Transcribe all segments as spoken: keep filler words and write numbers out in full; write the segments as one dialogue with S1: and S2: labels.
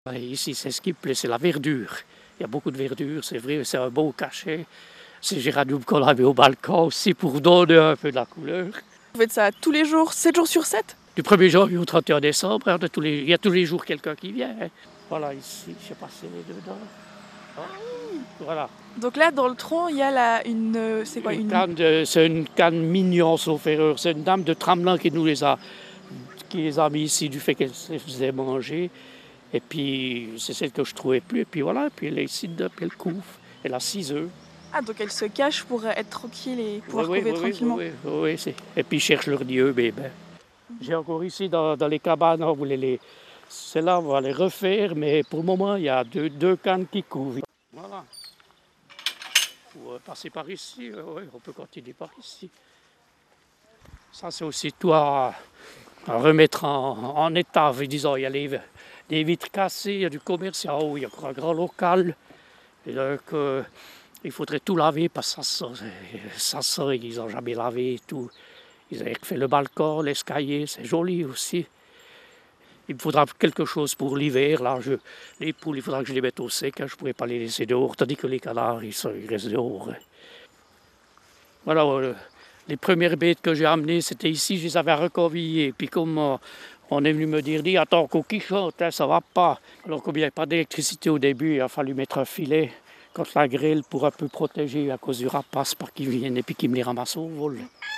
S1: Ici, c'est ce qui me plaît, c'est la verdure. Il y a beaucoup de verdure, c'est vrai, c'est un beau cachet. C'est géranium qu'on a mis au balcon aussi pour donner un peu de la couleur.
S2: Vous faites ça tous les jours, sept jours sur sept?
S1: Du premier janvier au trente et un décembre, hein, de tous les, il y a tous les jours quelqu'un qui vient. Hein. Voilà, ici, je sais pas si elle est dedans. Oh, voilà.
S2: Donc là, dans le tronc, il y a la, une... C'est quoi
S1: une
S2: une...
S1: canne de, c'est une canne mignon, sauf erreur. C'est une dame de Tramelin qui nous les a, qui les a mis ici du fait qu'elle se faisait manger. Et puis, c'est celle que je trouvais plus. Et puis voilà, et puis elle est ici, puis elle couvre. Elle a six œufs.
S2: Ah, donc elle se cache pour être tranquille et pouvoir
S1: oui,
S2: couver
S1: oui,
S2: tranquillement.
S1: Oui, oui, oui, oui. Et puis, ils cherchent leur dieu, bébé. J'ai encore ici, dans, dans les cabanes, on voulait les... Celles-là, on va les refaire, mais pour le moment, il y a deux, deux cannes qui couvrent. Voilà. Pour passer par ici, euh, oui, on peut continuer par ici. Ça, c'est aussi tout à, à remettre en, en état. Disons, il y a les, des vitres cassées, il y a du commerce en haut, il y a encore un grand local. Et donc, euh, il faudrait tout laver parce que ça sent, ça sent, ils n'ont jamais lavé tout. Ils avaient fait le balcon, l'escalier, c'est joli aussi. Il me faudra quelque chose pour l'hiver. Là, je, les poules, il faudra que je les mette au sec. Hein, je ne pourrais pas les laisser dehors, tandis que les canards, ils, sont, ils restent dehors. Hein. Voilà, euh, les premières bêtes que j'ai amenées, c'était ici, je les avais recovillées. Puis comme euh, on est venu me dire, dis, attends, coquille chante, hein, ça va pas. Alors comme il n'y avait pas d'électricité au début, il a fallu mettre un filet contre la grêle pour un peu protéger à cause du rapace, pour qu'ils viennent et puis qu'ils me les ramassent au vol.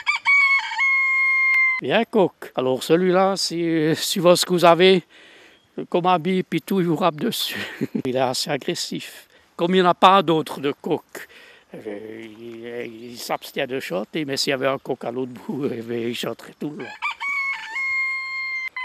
S1: Bien coq. Alors celui-là, si suivant ce que vous avez comme habit, puis tout, il vous rappe dessus. Il est assez agressif. Comme il n'y en a pas d'autres de coq, il, il s'abstient de chanter, mais s'il y avait un coq à l'autre bout, il chanterait tout.